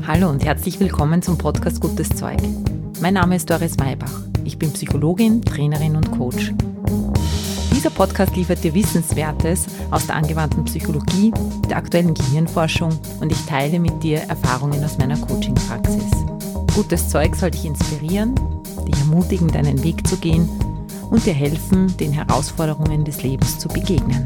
Hallo und herzlich willkommen zum Podcast Gutes Zeug. Mein Name ist Doris Maybach. Ich bin Psychologin, Trainerin und Coach. Dieser Podcast liefert dir Wissenswertes aus der angewandten Psychologie, der aktuellen Gehirnforschung und ich teile mit dir Erfahrungen aus meiner Coaching-Praxis. Gutes Zeug soll dich inspirieren, dich ermutigen, deinen Weg zu gehen und dir helfen, den Herausforderungen des Lebens zu begegnen.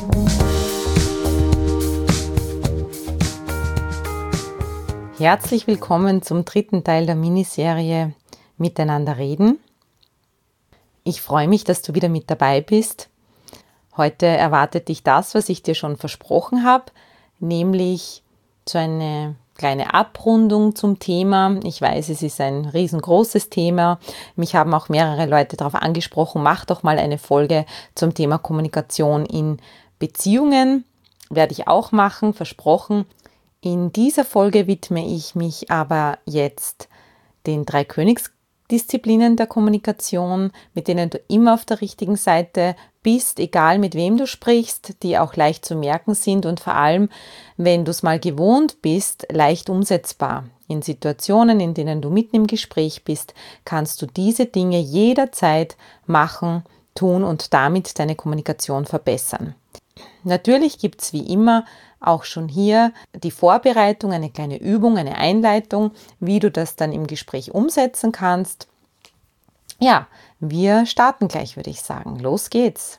Herzlich willkommen zum dritten Teil der Miniserie Miteinander reden. Ich freue mich, dass du wieder mit dabei bist. Heute erwartet dich das, was ich dir schon versprochen habe, nämlich so eine kleine Abrundung zum Thema. Ich weiß, es ist ein riesengroßes Thema. Mich haben auch mehrere Leute darauf angesprochen, mach doch mal eine Folge zum Thema Kommunikation in Beziehungen. Werde ich auch machen, versprochen. In dieser Folge widme ich mich aber jetzt den 3 Königsdisziplinen der Kommunikation, mit denen du immer auf der richtigen Seite bist, egal mit wem du sprichst, die auch leicht zu merken sind und vor allem, wenn du es mal gewohnt bist, leicht umsetzbar. In Situationen, in denen du mitten im Gespräch bist, kannst du diese Dinge jederzeit machen, tun und damit deine Kommunikation verbessern. Natürlich gibt es wie immer auch schon hier die Vorbereitung, eine kleine Übung, eine Einleitung, wie du das dann im Gespräch umsetzen kannst. Ja, wir starten gleich, würde ich sagen. Los geht's.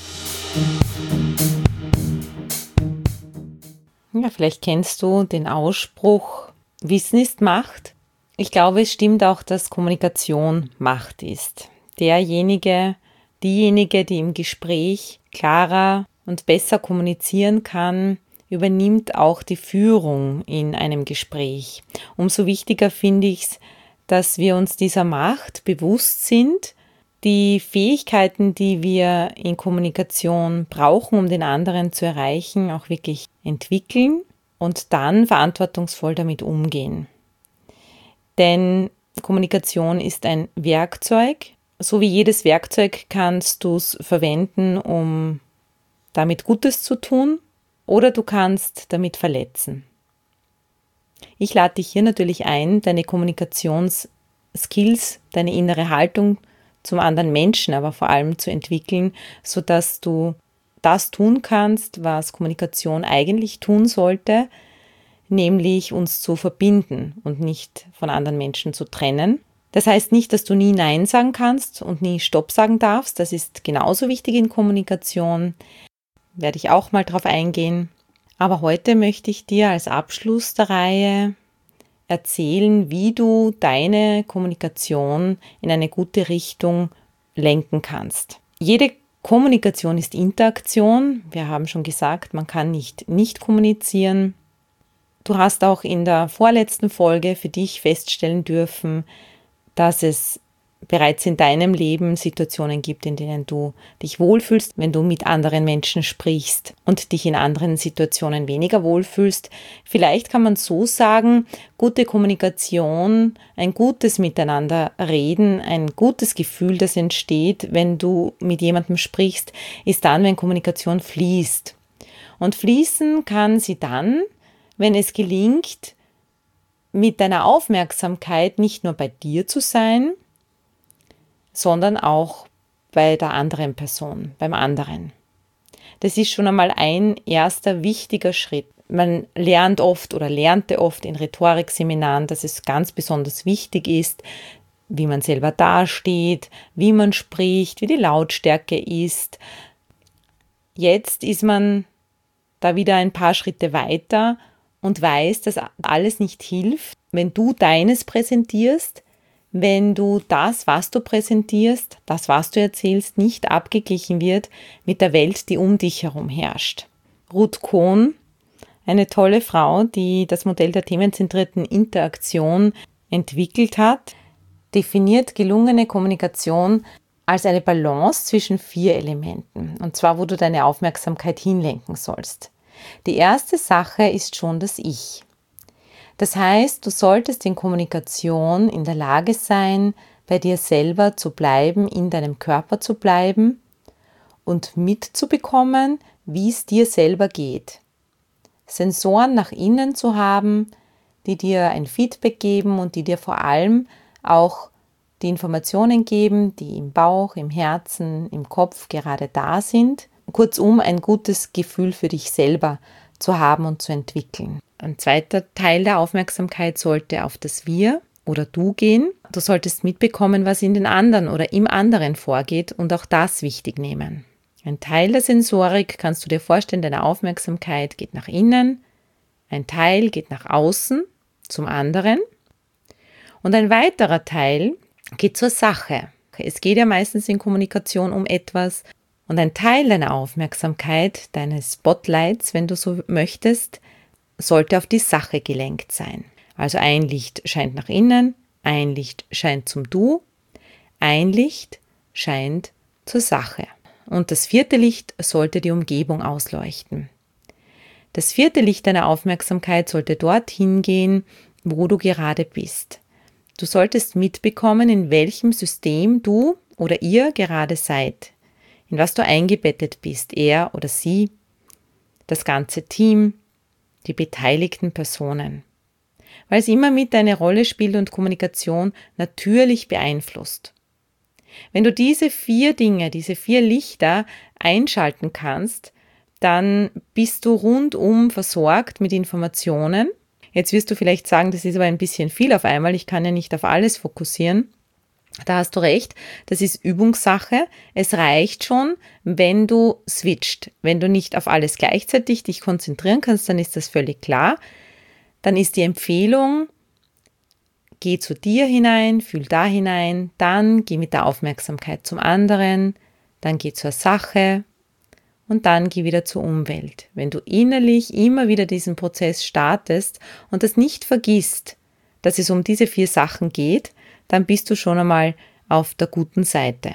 Ja, vielleicht kennst du den Ausspruch, Wissen ist Macht. Ich glaube, es stimmt auch, dass Kommunikation Macht ist. Diejenige, die im Gespräch klarer und besser kommunizieren kann, übernimmt auch die Führung in einem Gespräch. Umso wichtiger finde ich es, dass wir uns dieser Macht bewusst sind, die Fähigkeiten, die wir in Kommunikation brauchen, um den anderen zu erreichen, auch wirklich entwickeln und dann verantwortungsvoll damit umgehen. Denn Kommunikation ist ein Werkzeug. So wie jedes Werkzeug kannst du es verwenden, um damit Gutes zu tun, oder du kannst damit verletzen. Ich lade dich hier natürlich ein, deine Kommunikationsskills, deine innere Haltung zum anderen Menschen, aber vor allem zu entwickeln, sodass du das tun kannst, was Kommunikation eigentlich tun sollte, nämlich uns zu verbinden und nicht von anderen Menschen zu trennen. Das heißt nicht, dass du nie Nein sagen kannst und nie Stopp sagen darfst. Das ist genauso wichtig in Kommunikation. Werde ich auch mal drauf eingehen. Aber heute möchte ich dir als Abschluss der Reihe erzählen, wie du deine Kommunikation in eine gute Richtung lenken kannst. Jede Kommunikation ist Interaktion. Wir haben schon gesagt, man kann nicht kommunizieren. Du hast auch in der vorletzten Folge für dich feststellen dürfen, dass es bereits in deinem Leben Situationen gibt, in denen du dich wohlfühlst, wenn du mit anderen Menschen sprichst und dich in anderen Situationen weniger wohlfühlst. Vielleicht kann man so sagen, gute Kommunikation, ein gutes Miteinander reden, ein gutes Gefühl, das entsteht, wenn du mit jemandem sprichst, ist dann, wenn Kommunikation fließt. Und fließen kann sie dann, wenn es gelingt, mit deiner Aufmerksamkeit nicht nur bei dir zu sein, sondern auch bei der anderen Person, beim anderen. Das ist schon einmal ein erster wichtiger Schritt. Man lernte oft in Rhetorikseminaren, dass es ganz besonders wichtig ist, wie man selber dasteht, wie man spricht, wie die Lautstärke ist. Jetzt ist man da wieder ein paar Schritte weiter und weiß, dass alles nicht hilft, wenn du deines präsentierst, wenn du das, was du präsentierst, das, was du erzählst, nicht abgeglichen wird mit der Welt, die um dich herum herrscht. Ruth Cohn, eine tolle Frau, die das Modell der themenzentrierten Interaktion entwickelt hat, definiert gelungene Kommunikation als eine Balance zwischen 4 Elementen, und zwar, wo du deine Aufmerksamkeit hinlenken sollst. Die erste Sache ist schon das Ich. Das heißt, du solltest in Kommunikation in der Lage sein, bei dir selber zu bleiben, in deinem Körper zu bleiben und mitzubekommen, wie es dir selber geht. Sensoren nach innen zu haben, die dir ein Feedback geben und die dir vor allem auch die Informationen geben, die im Bauch, im Herzen, im Kopf gerade da sind. Kurzum, ein gutes Gefühl für dich selber zu haben und zu entwickeln. Ein zweiter Teil der Aufmerksamkeit sollte auf das Wir oder Du gehen. Du solltest mitbekommen, was in den anderen oder im anderen vorgeht und auch das wichtig nehmen. Ein Teil der Sensorik, kannst du dir vorstellen, deine Aufmerksamkeit geht nach innen, ein Teil geht nach außen zum anderen und ein weiterer Teil geht zur Sache. Es geht ja meistens in Kommunikation um etwas und ein Teil deiner Aufmerksamkeit, deines Spotlights, wenn du so möchtest, sollte auf die Sache gelenkt sein. Also ein Licht scheint nach innen, ein Licht scheint zum Du, ein Licht scheint zur Sache. Und das vierte Licht sollte die Umgebung ausleuchten. Das vierte Licht deiner Aufmerksamkeit sollte dorthin gehen, wo du gerade bist. Du solltest mitbekommen, in welchem System du oder ihr gerade seid, in was du eingebettet bist, er oder sie, das ganze Team, die beteiligten Personen. Weil es immer mit eine Rolle spielt und Kommunikation natürlich beeinflusst. Wenn du diese 4 Dinge, diese 4 Lichter einschalten kannst, dann bist du rundum versorgt mit Informationen. Jetzt wirst du vielleicht sagen, das ist aber ein bisschen viel auf einmal, ich kann ja nicht auf alles fokussieren. Da hast du recht, das ist Übungssache. Es reicht schon, wenn du switcht. Wenn du nicht auf alles gleichzeitig dich konzentrieren kannst, dann ist das völlig klar. Dann ist die Empfehlung, geh zu dir hinein, fühl da hinein, dann geh mit der Aufmerksamkeit zum anderen, dann geh zur Sache und dann geh wieder zur Umwelt. Wenn du innerlich immer wieder diesen Prozess startest und das nicht vergisst, dass es um diese 4 Sachen geht, dann bist du schon einmal auf der guten Seite.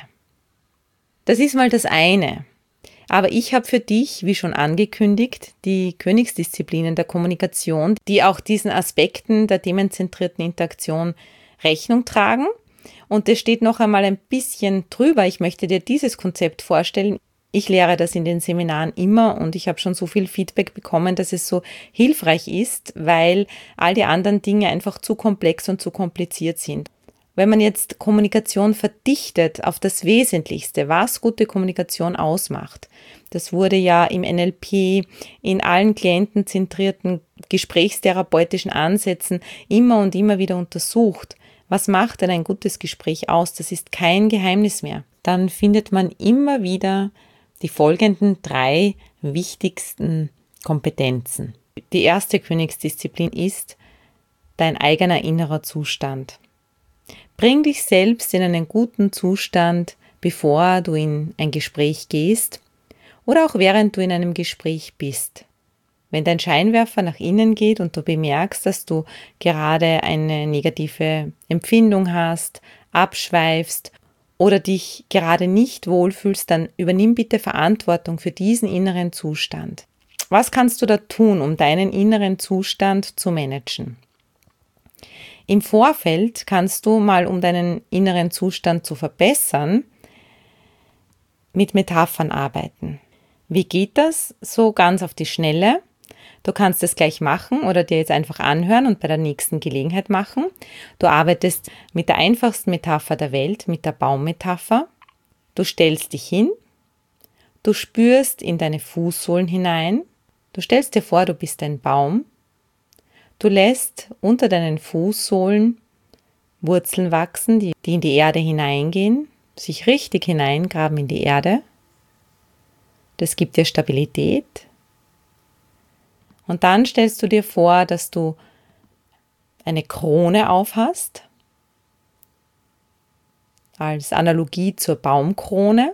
Das ist mal das eine. Aber ich habe für dich, wie schon angekündigt, die Königsdisziplinen der Kommunikation, die auch diesen Aspekten der themenzentrierten Interaktion Rechnung tragen. Und es steht noch einmal ein bisschen drüber. Ich möchte dir dieses Konzept vorstellen. Ich lehre das in den Seminaren immer und ich habe schon so viel Feedback bekommen, dass es so hilfreich ist, weil all die anderen Dinge einfach zu komplex und zu kompliziert sind. Wenn man jetzt Kommunikation verdichtet auf das Wesentlichste, was gute Kommunikation ausmacht, das wurde ja im NLP in allen klientenzentrierten gesprächstherapeutischen Ansätzen immer und immer wieder untersucht. Was macht denn ein gutes Gespräch aus? Das ist kein Geheimnis mehr. Dann findet man immer wieder die folgenden 3 wichtigsten Kompetenzen. Die erste Königsdisziplin ist dein eigener innerer Zustand. Bring dich selbst in einen guten Zustand, bevor du in ein Gespräch gehst oder auch während du in einem Gespräch bist. Wenn dein Scheinwerfer nach innen geht und du bemerkst, dass du gerade eine negative Empfindung hast, abschweifst oder dich gerade nicht wohlfühlst, dann übernimm bitte Verantwortung für diesen inneren Zustand. Was kannst du da tun, um deinen inneren Zustand zu managen? Im Vorfeld kannst du mal, um deinen inneren Zustand zu verbessern, mit Metaphern arbeiten. Wie geht das? So ganz auf die Schnelle. Du kannst es gleich machen oder dir jetzt einfach anhören und bei der nächsten Gelegenheit machen. Du arbeitest mit der einfachsten Metapher der Welt, mit der Baummetapher. Du stellst dich hin, du spürst in deine Fußsohlen hinein, du stellst dir vor, du bist ein Baum. Du lässt unter deinen Fußsohlen Wurzeln wachsen, die in die Erde hineingehen, sich richtig hineingraben in die Erde. Das gibt dir Stabilität. Und dann stellst du dir vor, dass du eine Krone aufhast, als Analogie zur Baumkrone.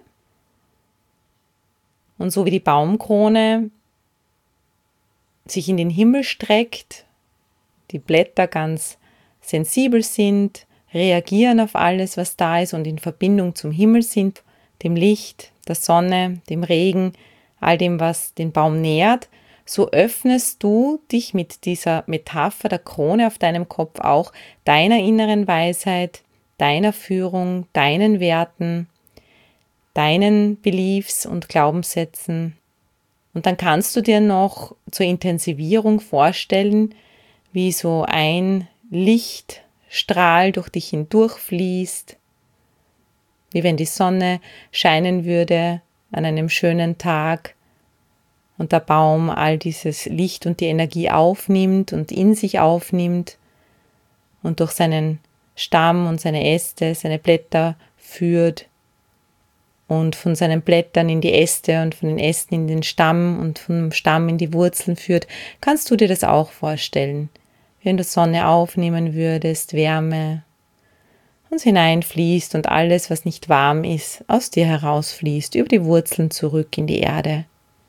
Und so wie die Baumkrone sich in den Himmel streckt, die Blätter ganz sensibel sind, reagieren auf alles, was da ist und in Verbindung zum Himmel sind, dem Licht, der Sonne, dem Regen, all dem, was den Baum nährt, so öffnest du dich mit dieser Metapher der Krone auf deinem Kopf auch deiner inneren Weisheit, deiner Führung, deinen Werten, deinen Beliefs und Glaubenssätzen. Und dann kannst du dir noch zur Intensivierung vorstellen, wie so ein Lichtstrahl durch dich hindurchfließt, wie wenn die Sonne scheinen würde an einem schönen Tag und der Baum all dieses Licht und die Energie aufnimmt und in sich aufnimmt und durch seinen Stamm und seine Äste, seine Blätter führt und von seinen Blättern in die Äste und von den Ästen in den Stamm und vom Stamm in die Wurzeln führt, kannst du dir das auch vorstellen, wenn du Sonne aufnehmen würdest, Wärme und hineinfließt und alles, was nicht warm ist, aus dir herausfließt, über die Wurzeln zurück in die Erde.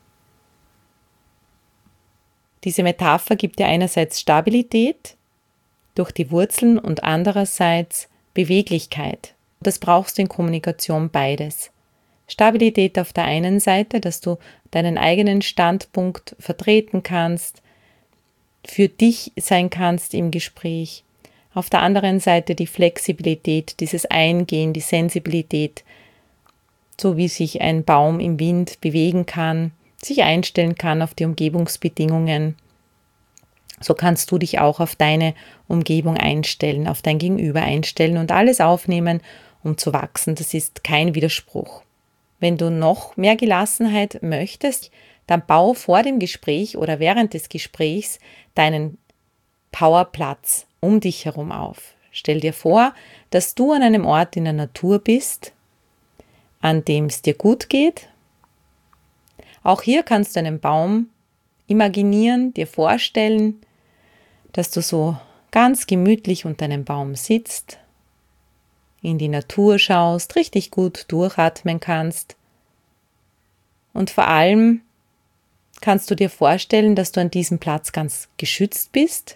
Diese Metapher gibt dir einerseits Stabilität durch die Wurzeln und andererseits Beweglichkeit. Das brauchst du in Kommunikation beides. Stabilität auf der einen Seite, dass du deinen eigenen Standpunkt vertreten kannst, für dich sein kannst im Gespräch. Auf der anderen Seite die Flexibilität, dieses Eingehen, die Sensibilität, so wie sich ein Baum im Wind bewegen kann, sich einstellen kann auf die Umgebungsbedingungen. So kannst du dich auch auf deine Umgebung einstellen, auf dein Gegenüber einstellen und alles aufnehmen, um zu wachsen. Das ist kein Widerspruch. Wenn du noch mehr Gelassenheit möchtest, dann bau vor dem Gespräch oder während des Gesprächs deinen Powerplatz um dich herum auf. Stell dir vor, dass du an einem Ort in der Natur bist, an dem es dir gut geht. Auch hier kannst du einen Baum imaginieren, dir vorstellen, dass du so ganz gemütlich unter einem Baum sitzt, in die Natur schaust, richtig gut durchatmen kannst. Und vor allem kannst du dir vorstellen, dass du an diesem Platz ganz geschützt bist,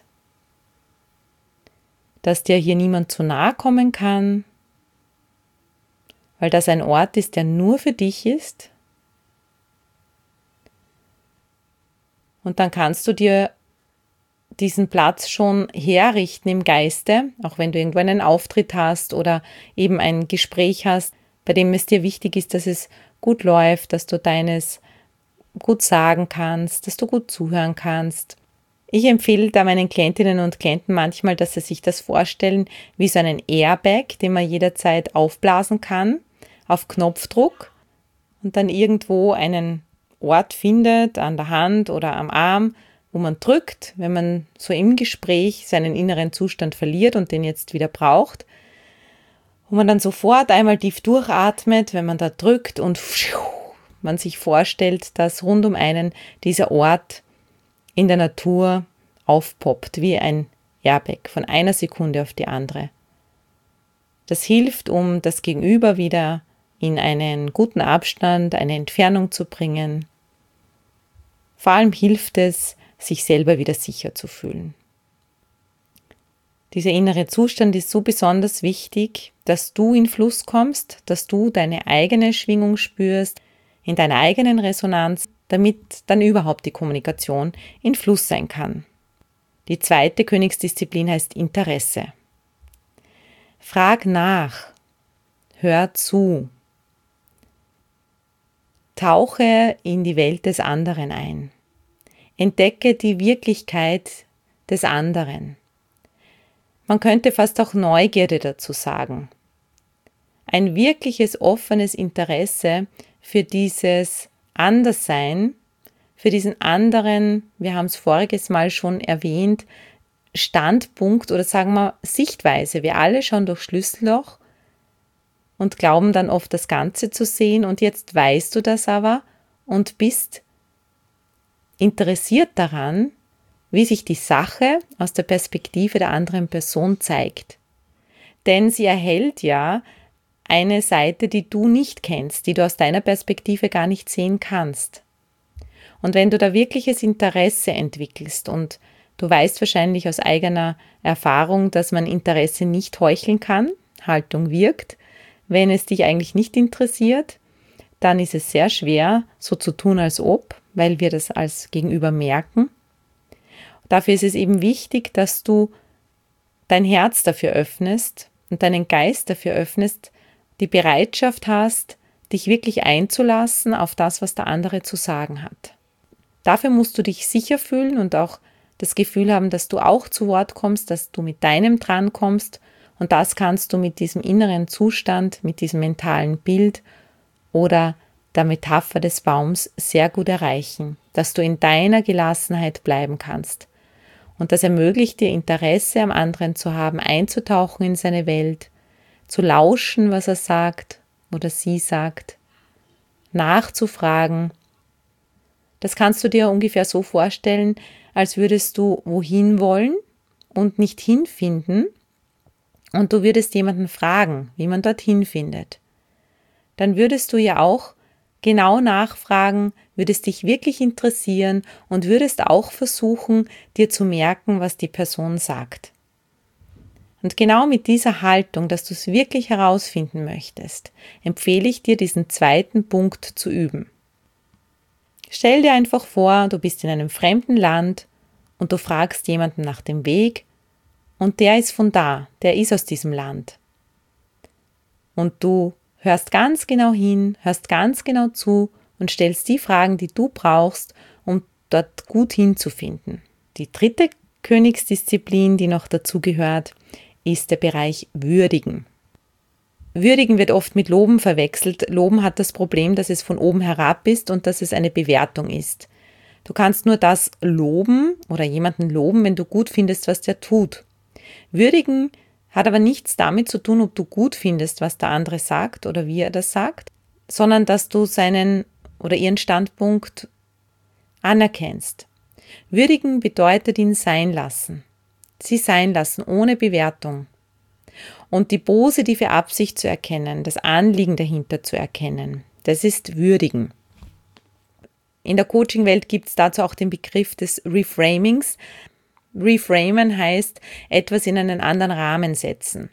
dass dir hier niemand zu nahe kommen kann, weil das ein Ort ist, der nur für dich ist. Und dann kannst du dir diesen Platz schon herrichten im Geiste, auch wenn du irgendwo einen Auftritt hast oder eben ein Gespräch hast, bei dem es dir wichtig ist, dass es gut läuft, dass du deines gut sagen kannst, dass du gut zuhören kannst. Ich empfehle da meinen Klientinnen und Klienten manchmal, dass sie sich das vorstellen wie so einen Airbag, den man jederzeit aufblasen kann, auf Knopfdruck und dann irgendwo einen Ort findet, an der Hand oder am Arm, wo man drückt, wenn man so im Gespräch seinen inneren Zustand verliert und den jetzt wieder braucht, wo man dann sofort einmal tief durchatmet, wenn man da drückt und man sich vorstellt, dass rund um einen dieser Ort in der Natur aufpoppt, wie ein Airbag, von einer Sekunde auf die andere. Das hilft, um das Gegenüber wieder in einen guten Abstand, eine Entfernung zu bringen. Vor allem hilft es, sich selber wieder sicher zu fühlen. Dieser innere Zustand ist so besonders wichtig, dass du in Fluss kommst, dass du deine eigene Schwingung spürst, in deiner eigenen Resonanz, damit dann überhaupt die Kommunikation in Fluss sein kann. Die zweite Königsdisziplin heißt Interesse. Frag nach, hör zu, tauche in die Welt des anderen ein. Entdecke die Wirklichkeit des anderen. Man könnte fast auch Neugierde dazu sagen. Ein wirkliches offenes Interesse für dieses Anderssein, für diesen anderen, wir haben es voriges Mal schon erwähnt, Standpunkt oder sagen wir Sichtweise. Wir alle schauen durch Schlüsselloch und glauben dann oft das Ganze zu sehen und jetzt weißt du das aber und bist interessiert daran, wie sich die Sache aus der Perspektive der anderen Person zeigt. Denn sie erhält ja eine Seite, die du nicht kennst, die du aus deiner Perspektive gar nicht sehen kannst. Und wenn du da wirkliches Interesse entwickelst und du weißt wahrscheinlich aus eigener Erfahrung, dass man Interesse nicht heucheln kann, Haltung wirkt, wenn es dich eigentlich nicht interessiert, dann ist es sehr schwer, so zu tun, als ob, weil wir das als Gegenüber merken. Dafür ist es eben wichtig, dass du dein Herz dafür öffnest und deinen Geist dafür öffnest, die Bereitschaft hast, dich wirklich einzulassen auf das, was der andere zu sagen hat. Dafür musst du dich sicher fühlen und auch das Gefühl haben, dass du auch zu Wort kommst, dass du mit deinem dran kommst. Und das kannst du mit diesem inneren Zustand, mit diesem mentalen Bild oder der Metapher des Baums sehr gut erreichen, dass du in deiner Gelassenheit bleiben kannst. Und das ermöglicht dir, Interesse am anderen zu haben, einzutauchen in seine Welt, zu lauschen, was er sagt oder sie sagt, nachzufragen. Das kannst du dir ungefähr so vorstellen, als würdest du wohin wollen und nicht hinfinden und du würdest jemanden fragen, wie man dorthin findet. Dann würdest du ja auch genau nachfragen, würdest dich wirklich interessieren und würdest auch versuchen, dir zu merken, was die Person sagt. Und genau mit dieser Haltung, dass du es wirklich herausfinden möchtest, empfehle ich dir, diesen zweiten Punkt zu üben. Stell dir einfach vor, du bist in einem fremden Land und du fragst jemanden nach dem Weg und der ist von da, der ist aus diesem Land. Und du hörst ganz genau hin, hörst ganz genau zu und stellst die Fragen, die du brauchst, um dort gut hinzufinden. Die dritte Königsdisziplin, die noch dazu gehört, ist der Bereich Würdigen. Würdigen wird oft mit Loben verwechselt. Loben hat das Problem, dass es von oben herab ist und dass es eine Bewertung ist. Du kannst nur das loben oder jemanden loben, wenn du gut findest, was der tut. Würdigen hat aber nichts damit zu tun, ob du gut findest, was der andere sagt oder wie er das sagt, sondern dass du seinen oder ihren Standpunkt anerkennst. Würdigen bedeutet ihn sein lassen. Sie sein lassen, ohne Bewertung. Und die positive Absicht zu erkennen, das Anliegen dahinter zu erkennen, das ist Würdigen. In der Coaching-Welt gibt es dazu auch den Begriff des Reframings. Reframen heißt, etwas in einen anderen Rahmen setzen.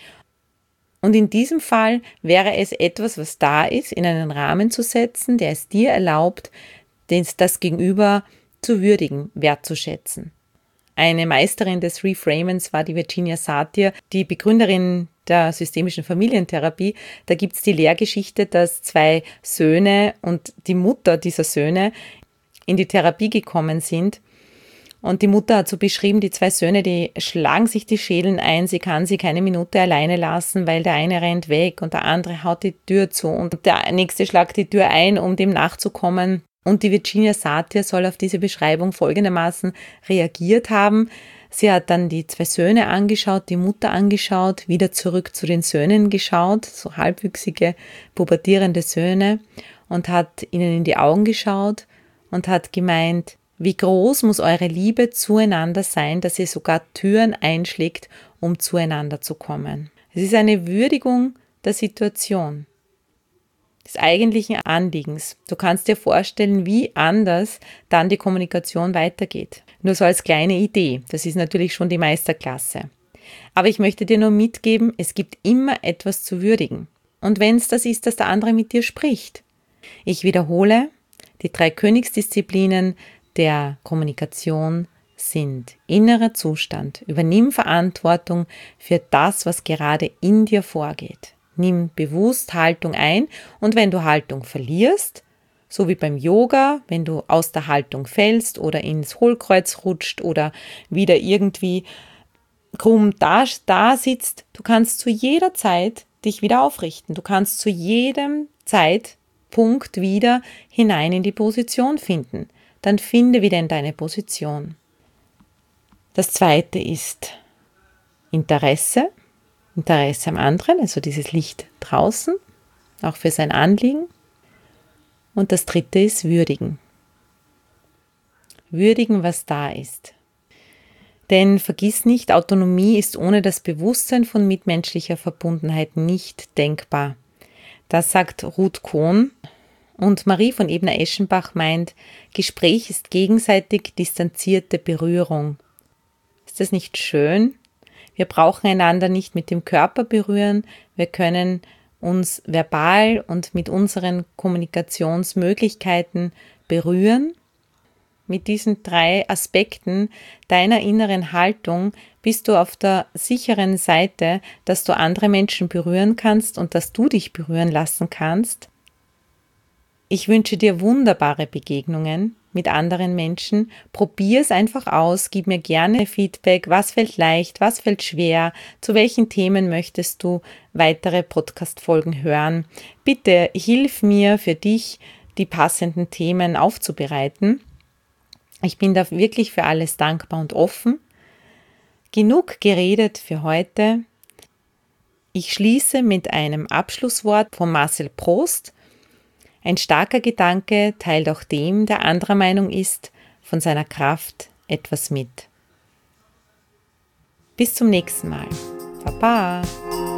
Und in diesem Fall wäre es etwas, was da ist, in einen Rahmen zu setzen, der es dir erlaubt, das Gegenüber zu würdigen, wertzuschätzen. Eine Meisterin des Reframens war die Virginia Satir, die Begründerin der systemischen Familientherapie. Da gibt es die Lehrgeschichte, dass 2 Söhne und die Mutter dieser Söhne in die Therapie gekommen sind. Und die Mutter hat so beschrieben, die 2 Söhne, die schlagen sich die Schädeln ein, sie kann sie keine Minute alleine lassen, weil der eine rennt weg und der andere haut die Tür zu und der nächste schlagt die Tür ein, um dem nachzukommen. Und die Virginia Satir soll auf diese Beschreibung folgendermaßen reagiert haben. Sie hat dann die 2 Söhne angeschaut, die Mutter angeschaut, wieder zurück zu den Söhnen geschaut, so halbwüchsige, pubertierende Söhne, und hat ihnen in die Augen geschaut und hat gemeint, wie groß muss eure Liebe zueinander sein, dass ihr sogar Türen einschlägt, um zueinander zu kommen. Es ist eine Würdigung der Situation, des eigentlichen Anliegens. Du kannst dir vorstellen, wie anders dann die Kommunikation weitergeht. Nur so als kleine Idee. Das ist natürlich schon die Meisterklasse. Aber ich möchte dir nur mitgeben, es gibt immer etwas zu würdigen. Und wenn es das ist, dass der andere mit dir spricht. Ich wiederhole, die 3 Königsdisziplinen der Kommunikation sind innerer Zustand. Übernimm Verantwortung für das, was gerade in dir vorgeht. Nimm bewusst Haltung ein und wenn du Haltung verlierst, so wie beim Yoga, wenn du aus der Haltung fällst oder ins Hohlkreuz rutscht oder wieder irgendwie krumm da sitzt, du kannst zu jeder Zeit dich wieder aufrichten. Du kannst zu jedem Zeitpunkt wieder hinein in die Position finden. Dann finde wieder in deine Position. Das zweite ist Interesse am anderen, also dieses Licht draußen, auch für sein Anliegen. Und das dritte ist Würdigen. Würdigen, was da ist. Denn vergiss nicht, Autonomie ist ohne das Bewusstsein von mitmenschlicher Verbundenheit nicht denkbar. Das sagt Ruth Kohn. Und Marie von Ebner-Eschenbach meint, Gespräch ist gegenseitig distanzierte Berührung. Ist das nicht schön? Wir brauchen einander nicht mit dem Körper berühren, wir können uns verbal und mit unseren Kommunikationsmöglichkeiten berühren. Mit diesen 3 Aspekten deiner inneren Haltung bist du auf der sicheren Seite, dass du andere Menschen berühren kannst und dass du dich berühren lassen kannst. Ich wünsche dir wunderbare Begegnungen mit anderen Menschen. Probier es einfach aus, gib mir gerne Feedback, was fällt leicht, was fällt schwer, zu welchen Themen möchtest du weitere Podcast-Folgen hören. Bitte hilf mir für dich, die passenden Themen aufzubereiten. Ich bin da wirklich für alles dankbar und offen. Genug geredet für heute. Ich schließe mit einem Abschlusswort von Marcel Prost. Ein starker Gedanke teilt auch dem, der anderer Meinung ist, von seiner Kraft etwas mit. Bis zum nächsten Mal. Baba!